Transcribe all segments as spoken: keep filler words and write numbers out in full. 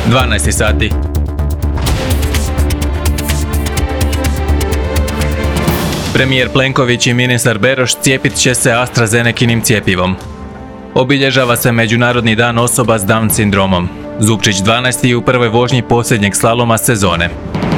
dvanaest sati. Premijer Plenković i ministar Beroš cijepit će se AstraZenekinim cjepivom. Obilježava se Međunarodni dan osoba s Down sindromom. Zupčić dvanaesti u prvoj vožnji posljednjeg slaloma sezone.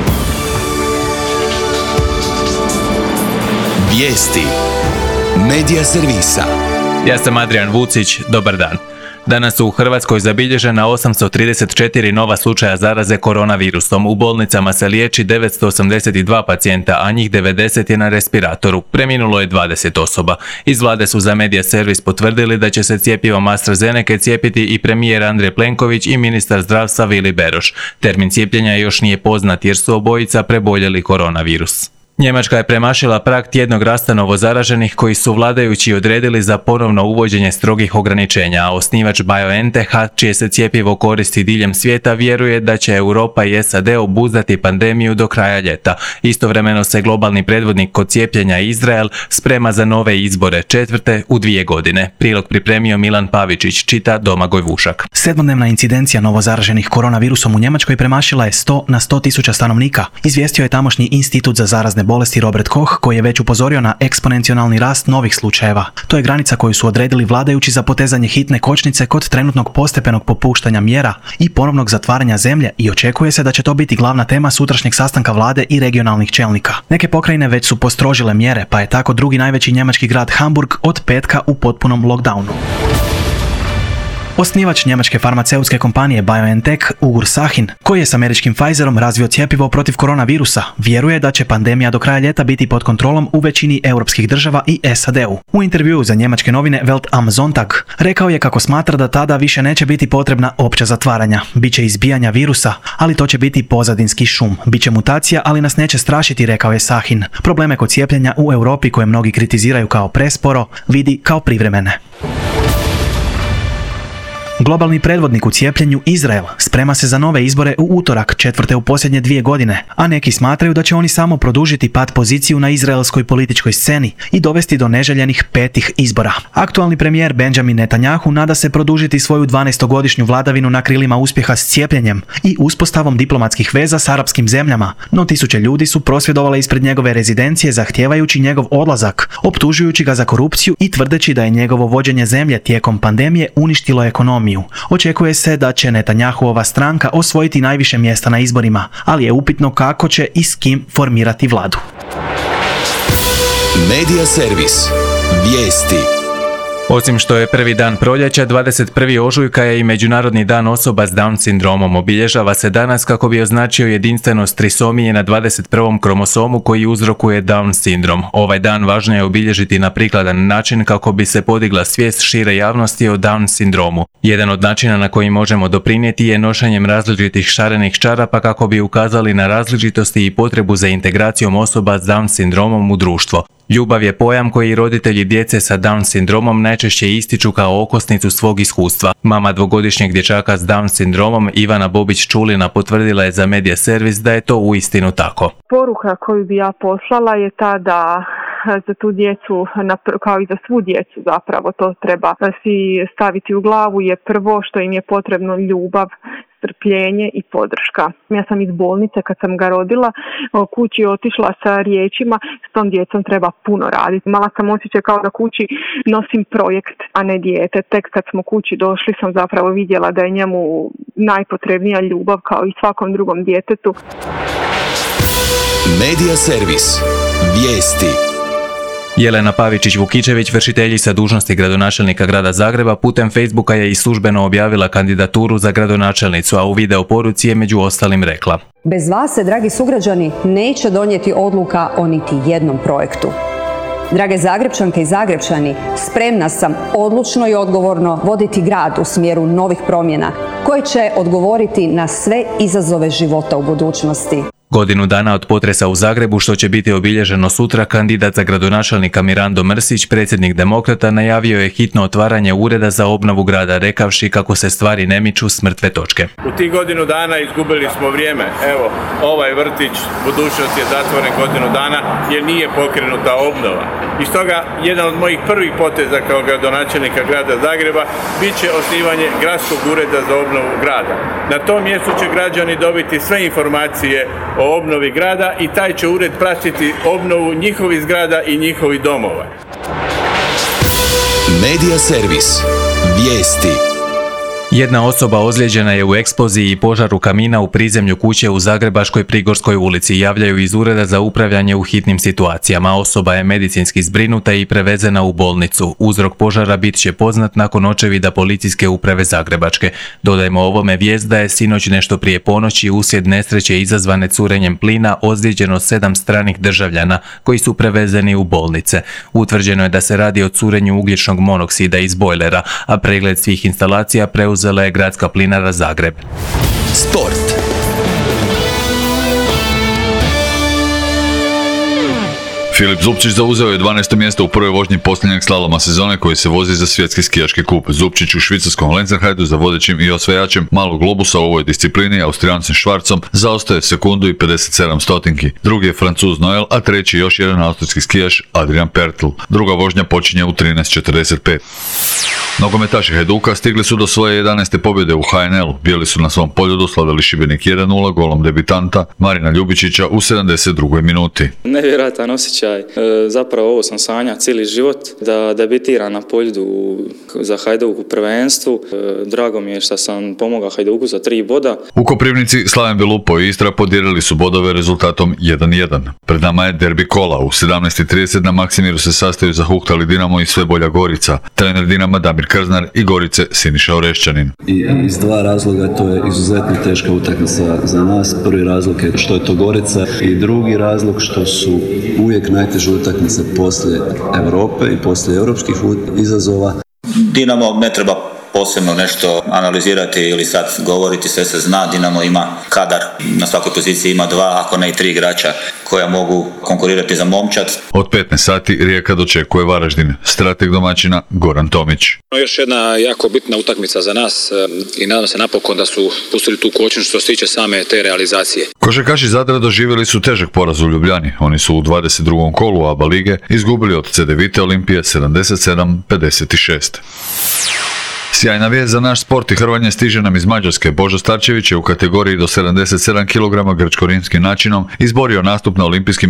Vijesti Medija servisa. Ja sam Adrian Vucić, dobar dan. Danas su u Hrvatskoj zabilježena osamsto trideset četiri nova slučaja zaraze koronavirusom. U bolnicama se liječi devetsto osamdeset dva pacijenta, a njih devedeset je na respiratoru. Preminulo je dvadeset osoba. Iz vlade su za Medija servis potvrdili da će se cjepivom AstraZeneke cijepiti i premijer Andrej Plenković i ministar zdravstva Vili Beroš. Termin cijepljenja još nije poznat jer su obojica preboljeli koronavirus. Njemačka je premašila prag tjednog rasta novozaraženih koji su vladajući odredili za ponovno uvođenje strogih ograničenja, a osnivač BioNTech, čije se cjepivo koristi diljem svijeta, vjeruje da će Europa i S A D obuzdati pandemiju do kraja ljeta. Istovremeno se globalni predvodnik kod cijepljenja Izrael sprema za nove izbore, četvrte u dvije godine. Prilog pripremio Milan Pavičić, čita Domagoj Vušak. Sedmodnevna incidencija novozaraženih koronavirusom u Njemačkoj premašila je sto na sto tisuća stanovnika, izvijestio je tamošnji institut za zarazne bolesti Robert Koch, koji je već upozorio na eksponencijalni rast novih slučajeva. To je granica koju su odredili vladajući za potezanje hitne kočnice kod trenutnog postepenog popuštanja mjera i ponovnog zatvaranja zemlje i očekuje se da će to biti glavna tema sutrašnjeg sastanka vlade i regionalnih čelnika. Neke pokrajine već su postrožile mjere, pa je tako drugi najveći njemački grad Hamburg od petka u potpunom lockdownu. Osnivač njemačke farmaceutske kompanije BioNTech, Ugur Sahin, koji je s američkim Pfizerom razvio cjepivo protiv koronavirusa, vjeruje da će pandemija do kraja ljeta biti pod kontrolom u većini europskih država i S A D-u. U intervjuu za njemačke novine Welt am Sonntag rekao je kako smatra da tada više neće biti potrebna opća zatvaranja. Biće izbijanja virusa, ali to će biti pozadinski šum. Biće mutacija, ali nas neće strašiti, rekao je Sahin. Probleme kod cijepljenja u Europi, koje mnogi kritiziraju kao presporo, vidi kao privremene. Globalni predvodnik u cijepljenju Izrael sprema se za nove izbore u utorak, četvrte u posljednje dvije godine, a neki smatraju da će oni samo produžiti pad poziciju na izraelskoj političkoj sceni i dovesti do neželjenih petih izbora. Aktualni premijer Benjamin Netanjahu nada se produžiti svoju dvanaestogodišnju vladavinu na krilima uspjeha s cijepljenjem i uspostavom diplomatskih veza s arapskim zemljama, no tisuće ljudi su prosvjedovale ispred njegove rezidencije zahtijevajući njegov odlazak, optužujući ga za korupciju i tvrdeći da je njegovo vođenje zemlje tijekom pandemije uništilo ekonomiju. Očekuje se da će Netanjahuova stranka osvojiti najviše mjesta na izborima, ali je upitno kako će i s kim formirati vladu. Medija servis. Vijesti. Osim što je prvi dan proljeća, dvadeset prvog ožujka je i Međunarodni dan osoba s Down sindromom. Obilježava se danas kako bi označio jedinstvenost trisomije na dvadeset prvom kromosomu koji uzrokuje Down sindrom. Ovaj dan važno je obilježiti na prikladan način kako bi se podigla svijest šire javnosti o Down sindromu. Jedan od načina na koji možemo doprinijeti je nošenjem različitih šarenih čarapa kako bi ukazali na različitosti i potrebu za integracijom osoba s Down sindromom u društvo. Ljubav je pojam koji roditelji djece sa Down sindromom najčešće ističu kao okosnicu svog iskustva. Mama dvogodišnjeg dječaka s Down sindromom Ivana Bobić-Čulina potvrdila je za Medija servis da je to uistinu tako. Poruka koju bi ja poslala je ta da za tu djecu, kao i za svu djecu zapravo, to treba si staviti u glavu, je prvo što im je potrebno ljubav, strpljenje i podrška. Ja sam iz bolnice kad sam ga rodila kući otišla sa riječima: s tom djecom treba puno raditi. Mala sam osjećaj kao da kući nosim projekt, a ne dijete. Tek kad smo kući došli sam zapravo vidjela da je njemu najpotrebnija ljubav kao i svakom drugom djetetu. Medija servis. Vijesti. Jelena Pavičić-Vukičević, vršiteljica dužnosti gradonačelnika grada Zagreba, putem Facebooka je i službeno objavila kandidaturu za gradonačelnicu, a u video poruci je među ostalim rekla: Bez vas se, dragi sugrađani, neće donijeti odluka o niti jednom projektu. Drage Zagrepčanke i Zagrepčani, spremna sam odlučno i odgovorno voditi grad u smjeru novih promjena koje će odgovoriti na sve izazove života u budućnosti. Godinu dana od potresa u Zagrebu, što će biti obilježeno sutra, kandidat za gradonačelnika Mirando Mrsić, predsjednik Demokrata, najavio je hitno otvaranje ureda za obnovu grada, rekavši kako se stvari ne miču s mrtve točke. U tih godinu dana izgubili smo vrijeme. Evo, ovaj vrtić, budućnost je zatvoren godinu dana jer nije pokrenuta obnova. I stoga, jedan od mojih prvih poteza kao gradonačelnika grada Zagreba bit će osnivanje gradskog ureda za obnovu grada. Na tom mjestu će građani dobiti sve informacije o obnovi grada i taj će ured pratiti obnovu njihovih zgrada i njihovih domova. Medija servis. Vijesti. Jedna osoba ozlijeđena je u eksploziji i požaru kamina u prizemlju kuće u Zagrebačkoj Prigorskoj ulici, javljaju iz Ureda za upravljanje u hitnim situacijama. Osoba je medicinski zbrinuta i prevezena u bolnicu. Uzrok požara bit će poznat nakon očevida Policijske uprave Zagrebačke. Dodajmo ovome vijest da je sinoć nešto prije ponoći uslijed nesreće izazvane curenjem plina ozlijeđeno sedam stranih državljana koji su prevezeni u bolnice. Utvrđeno je da se radi o curenju ugljičnog monoksida iz bojlera, a pregled svih instalacija preuzela je Gradska plinara Zagreb. Sport. Filip Zupčić zauzeo je dvanaesto mjesto u prvoj vožnji posljednjeg slaloma sezone koji se vozi za svjetski skijaški kup. Zupčić u švicarskom Lenzerheidu za vodećim i osvajačem malog globusa u ovoj disciplini, Austrijancem Švarcom, zaostaje sekundu i pedeset sedam stotinki. Drugi je Francuz Noel, a treći još jedan austrijski skijaš Adrian Pertl. Druga vožnja počinje u trinaest četrdeset pet. Nogometaši Hajduka stigli su do svoje jedanaeste pobjede u ha en el-u. Bijeli su na svom poljudu slavili Šibenik jedan nula golom debitanta Marina Ljubičića u sedamdeset drugoj minuti. Nevjerojatan osjećaj. E, zapravo ovo sam sanja cijeli život, da debitiram na poljudu za Hajduk u prvenstvu. E, drago mi je što sam pomogao Hajduku za tri boda. U Koprivnici Slaven Belupo i Istra podijelili su bodove rezultatom jedan jedan. Pred nama je derbi kola. U sedamnaest i trideset na Maksimiru se sastaju zahuktali Dinamo i Svebolja Gorica. Trener Dinama Damir Krznar i Gorice Siniša Orešćanin. I iz dva razloga to je izuzetno teška utakmica za nas. Prvi razlog je što je to Gorica i drugi razlog što su uvijek najteže utakmice poslije Europe i poslije europskih izazova. Dinamo ne treba posebno nešto analizirati ili sad govoriti, sve se zna. Dinamo ima kadar, na svakoj poziciji ima dva, ako ne i tri igrača koja mogu konkurirati za momčad. Od petnaest sati Rijeka dočekuje Varaždin, strateg domaćina Goran Tomić. Još jedna jako bitna utakmica za nas i nadam se napokon da su pustili tu kočnicu što se tiče same te realizacije. Košarkaši Zadra doživjeli su težak poraz u Ljubljani. Oni su u dvadeset drugom kolu A B A lige izgubili od C D Vita Olimpije sedamdeset sedam pedeset šest. Sjajna vijest za naš sport i hrvanje stiže nam iz Mađarske. Božo Starčević je u kategoriji do sedamdeset sedam kilograma grčko-rimskim načinom izborio nastup na olimpijskim